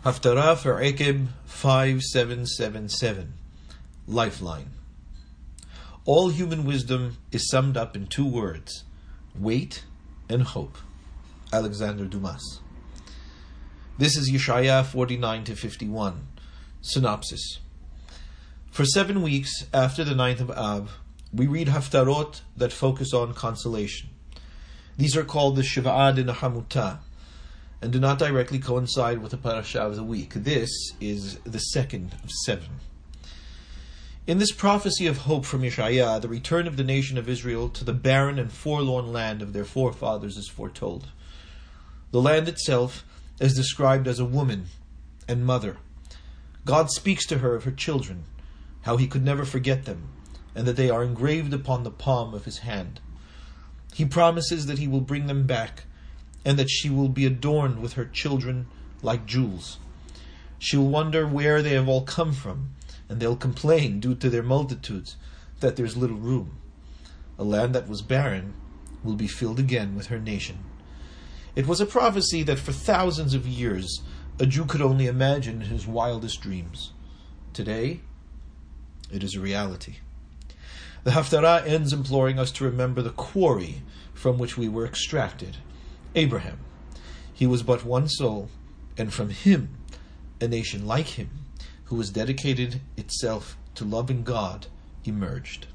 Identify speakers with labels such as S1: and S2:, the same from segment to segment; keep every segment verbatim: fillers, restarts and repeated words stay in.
S1: Haftarah for Ekeb five seven seven seven. Lifeline. All human wisdom is summed up in two words: wait and hope. Alexander Dumas. This is Yeshaya forty-nine to fifty-one. Synopsis. For seven weeks after the ninth of Av, we read Haftarot that focus on consolation. These are called the Shiva'ah de Nahamutah, and do not directly coincide with the parasha of the week. This is the second of seven. In this prophecy of hope from Yeshaya, the return of the nation of Israel to the barren and forlorn land of their forefathers is foretold. The land itself is described as a woman and mother. God speaks to her of her children, how he could never forget them, and that they are engraved upon the palm of his hand. He promises that he will bring them back, and that she will be adorned with her children like jewels. She will wonder where they have all come from, and they'll complain, due to their multitudes, that there's little room. A land that was barren will be filled again with her nation. It was a prophecy that for thousands of years a Jew could only imagine in his wildest dreams. Today, it is a reality. The Haftarah ends imploring us to remember the quarry from which we were extracted, Abraham. He was but one soul, and from him, a nation like him, who has dedicated itself to loving God, emerged.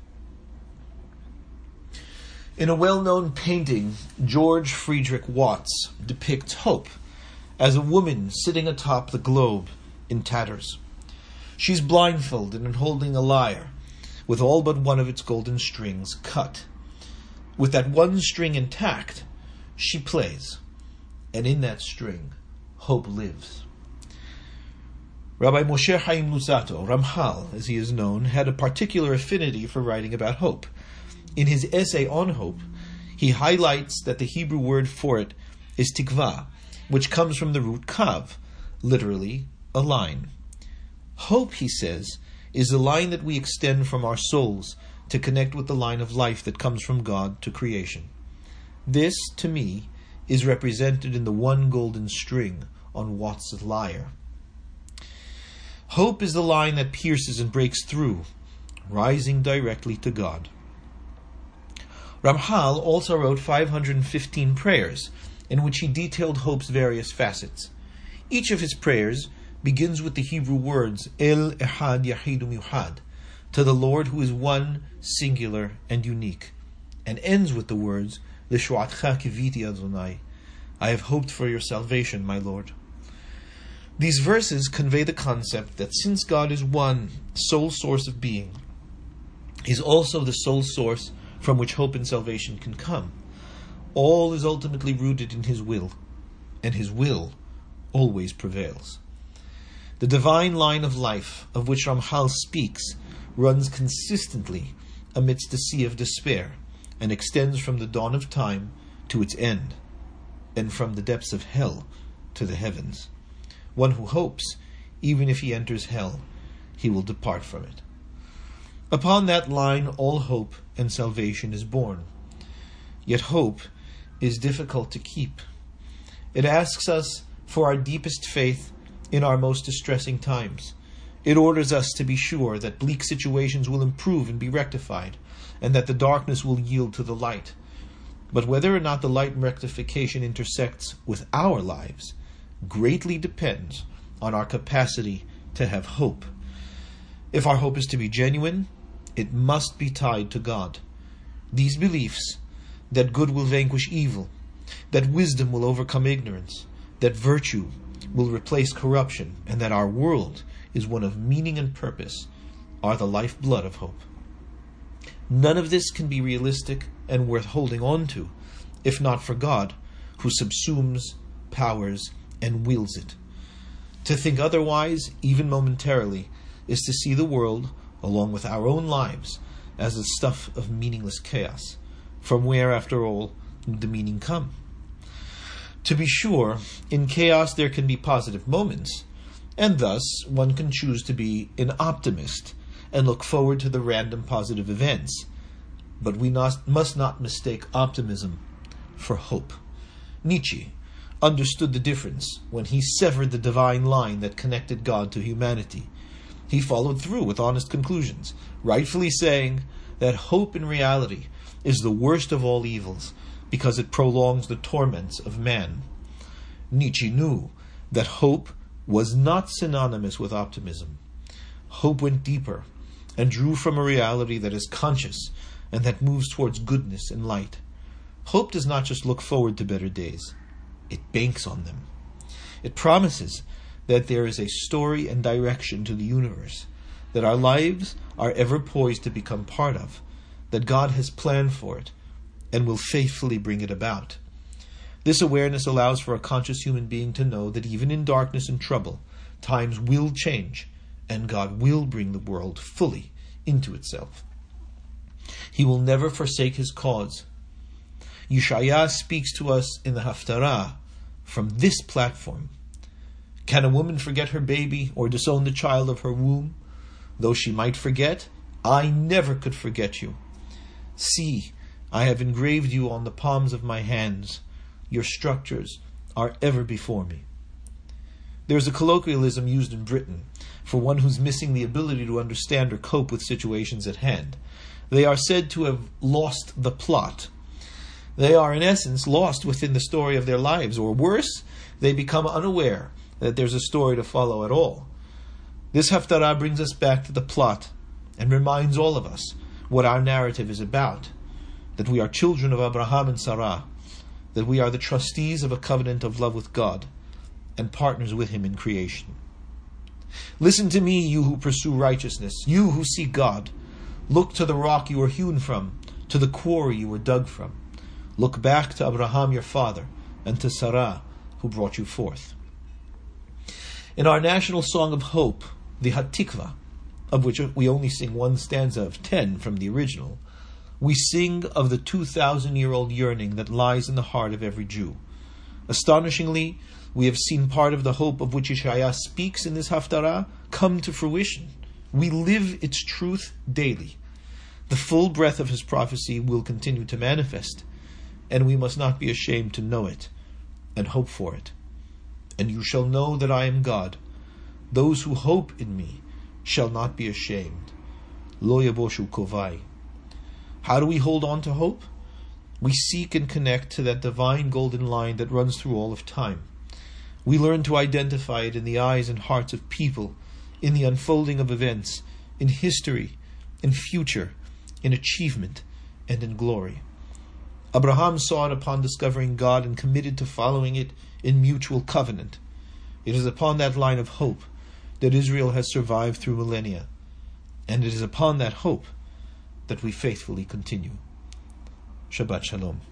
S1: In a well-known painting, George Friedrich Watts depicts hope as a woman sitting atop the globe in tatters. She's blindfolded and holding a lyre, with all but one of its golden strings cut. With that one string intact, she plays, and in that string, hope lives. Rabbi Moshe Chaim Luzzatto, Ramchal, as he is known, had a particular affinity for writing about hope. In his essay on hope, he highlights that the Hebrew word for it is tikvah, which comes from the root kav, literally a line. Hope, he says, is the line that we extend from our souls to connect with the line of life that comes from God to creation. This, to me, is represented in the one golden string on Watts' lyre. Hope is the line that pierces and breaks through, rising directly to God. Ramchal also wrote five hundred fifteen prayers, in which he detailed hope's various facets. Each of his prayers begins with the Hebrew words El Echad Yahid U'Miuchad, to the Lord who is one, singular, and unique, and ends with the words L'Shuatcha Kiviti Adonai, I have hoped for your salvation, my Lord. These verses convey the concept that since God is one sole source of being, He is also the sole source from which hope and salvation can come. All is ultimately rooted in His will, and His will always prevails. The divine line of life, of which Ramchal speaks, runs consistently amidst the sea of despair, and extends from the dawn of time to its end, and from the depths of hell to the heavens. One who hopes, even if he enters hell, he will depart from it. Upon that line all hope and salvation is born. Yet hope is difficult to keep. It asks us for our deepest faith in our most distressing times. It orders us to be sure that bleak situations will improve and be rectified, and that the darkness will yield to the light. But whether or not the light and rectification intersects with our lives greatly depends on our capacity to have hope. If our hope is to be genuine, it must be tied to God. These beliefs, that good will vanquish evil, that wisdom will overcome ignorance, that virtue will replace corruption, and that our world is one of meaning and purpose, are the lifeblood of hope. None of this can be realistic and worth holding on to, if not for God, who subsumes, powers, and wields it. To think otherwise, even momentarily, is to see the world, along with our own lives, as the stuff of meaningless chaos, from where, after all, did the meaning come? To be sure, in chaos there can be positive moments, and thus one can choose to be an optimist and look forward to the random positive events. But we not, must not mistake optimism for hope. Nietzsche, understood the difference when he severed the divine line that connected God to humanity. He followed through with honest conclusions, rightfully saying that hope in reality is the worst of all evils because it prolongs the torments of man. Nietzsche knew that hope was not synonymous with optimism. Hope went deeper and drew from a reality that is conscious and that moves towards goodness and light. Hope does not just look forward to better days. It banks on them. It promises that there is a story and direction to the universe, that our lives are ever poised to become part of, that God has planned for it and will faithfully bring it about. This awareness allows for a conscious human being to know that even in darkness and trouble, times will change and God will bring the world fully into itself. He will never forsake his cause. Yeshaya speaks to us in the Haftarah from this platform. Can a woman forget her baby or disown the child of her womb? Though she might forget, I never could forget you. See, I have engraved you on the palms of my hands. Your structures are ever before me. There is a colloquialism used in Britain for one who's missing the ability to understand or cope with situations at hand. They are said to have lost the plot. They are, in essence, lost within the story of their lives, or worse, they become unaware that there's a story to follow at all. This Haftarah brings us back to the plot and reminds all of us what our narrative is about, that we are children of Abraham and Sarah, that we are the trustees of a covenant of love with God and partners with him in creation. Listen to me, you who pursue righteousness, you who seek God. Look to the rock you were hewn from, to the quarry you were dug from. Look back to Abraham your father and to Sarah who brought you forth. In our national song of hope, the Hatikva, of which we only sing one stanza of ten from the original, we sing of the two thousand year old yearning that lies in the heart of every Jew. Astonishingly, we have seen part of the hope of which Yeshaya speaks in this Haftarah come to fruition. We live its truth daily. The full breadth of his prophecy will continue to manifest, and we must not be ashamed to know it and hope for it. And you shall know that I am God. Those who hope in me shall not be ashamed. Lo yaboshu kovai. How do we hold on to hope? We seek and connect to that divine golden line that runs through all of time. We learn to identify it in the eyes and hearts of people, in the unfolding of events, in history, in future, in achievement, and in glory. Abraham saw it upon discovering God and committed to following it in mutual covenant. It is upon that line of hope that Israel has survived through millennia, and it is upon that hope that we faithfully continue. Shabbat Shalom.